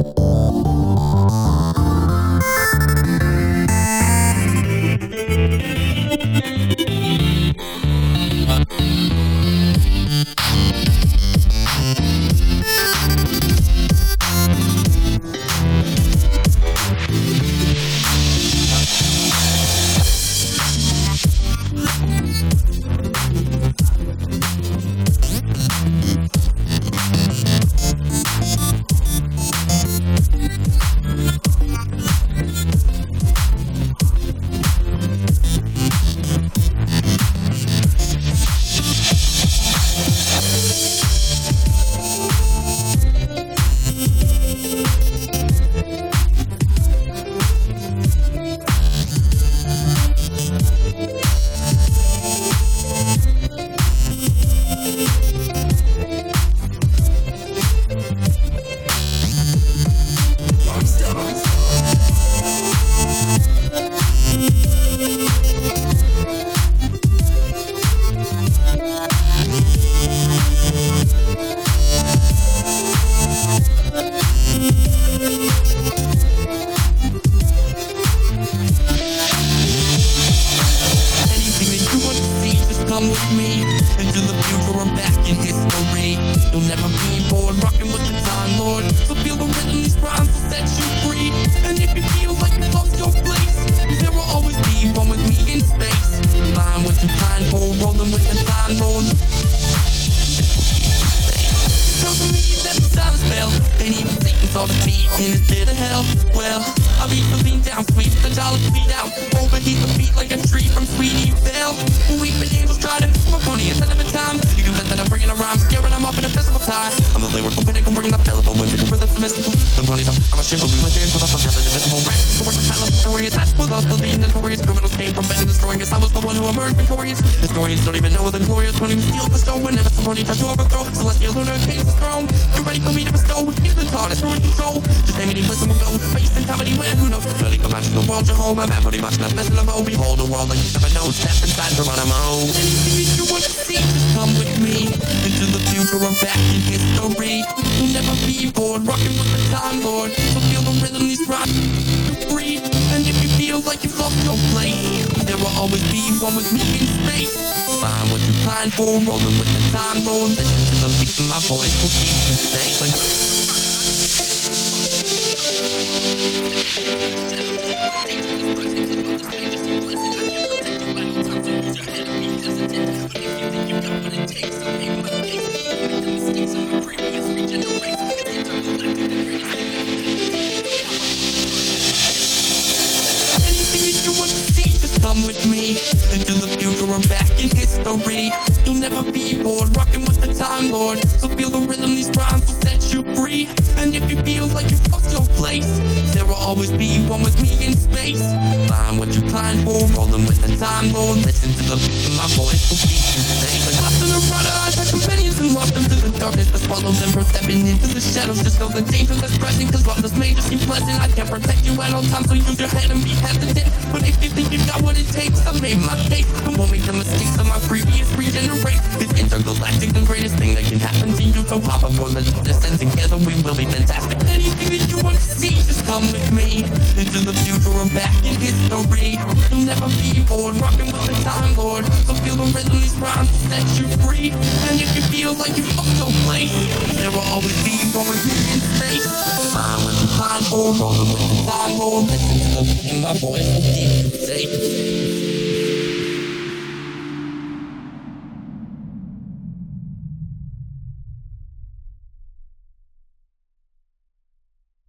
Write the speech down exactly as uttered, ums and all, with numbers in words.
Come with me into the future, I'm back in history. You'll never be bored, rocking with the time lord. So feel the rhythm, these rhymes will set you free. And if you feel like you lost your place, there will always be one with me in space. Flying with the time for rolling with the time lord. Tells me that the time fell, and even Satan saw the beat in his bit of hell. Well, I'll be the lean down, sweep the dollar feet out. Overheat the beat like a tree from Sweetie Belle. We've been able to try to my pony instead of a time. You can bet that I'm bringing a rhyme, scaring them off in a physical tie. I'm the lyrical pinnacle, bringing the pillable when you can rhythm the mystical. The money's up, I'm a shiver, we my dance with us, I'm just an invisible rap. The worst of the story is that's with us, the lead notorious criminals came from bending destroying us. I was the one who emerged victorious. Historians don't even know the glorious when he steals the stone. Whenever somebody tries to overthrow, celestial lunar case the throne. You're ready for me to bestow, he's the TARDIS, through control. Just aim and he listen, we'll go, space and comedy, when who knows? Really come out to the world, your home, I'm at pretty much not messing them all. Behold the world like you never know, step inside Geronimo. Anything you wanna see, just come with me into the future, I'm back in history. You'll never be bored, rocking with the time lord. So feel the rhythm, these rhymes free. And if you feel like you've lost your place, there will always be one with me in space. Find what you pine for, rolling with the time lord. Listen to the beat of my voice, will keep you safe. Come with me into the future, I'm back in history. You'll never be bored, rocking with the time lord. So feel the rhythm, these rhymes will set you free. And if you feel like you've lost your place, there will always be one with me in space. Find what you pine for, rolling with the time lord. Listen to the beat of my voice, will keep you safe. Like lost in a rudder, I had companions and lost them to the darkness that swallows them from stepping into the shadows. Just know the danger that's present, cause what was made us seem pleasant. I can't protect you at all times, so use your head and be hesitant. But if you think you've got what it takes, I made my case. I won't make the mistakes of my previous regenerate. This intergalactic, the greatest thing that can happen to you. So pop up on the distance, together we will be fantastic. Anything that you want to see, just come with me into the future, I'm back in history. You'll never be bored, rocking with the time lord. So feel the rhythm, these rhymes will set you free. And if you feel like you've lost your place, there will always be one with me in space. Find what you pine for, rolling with the time lord. Listen to the beat in my voice, will keep you safe.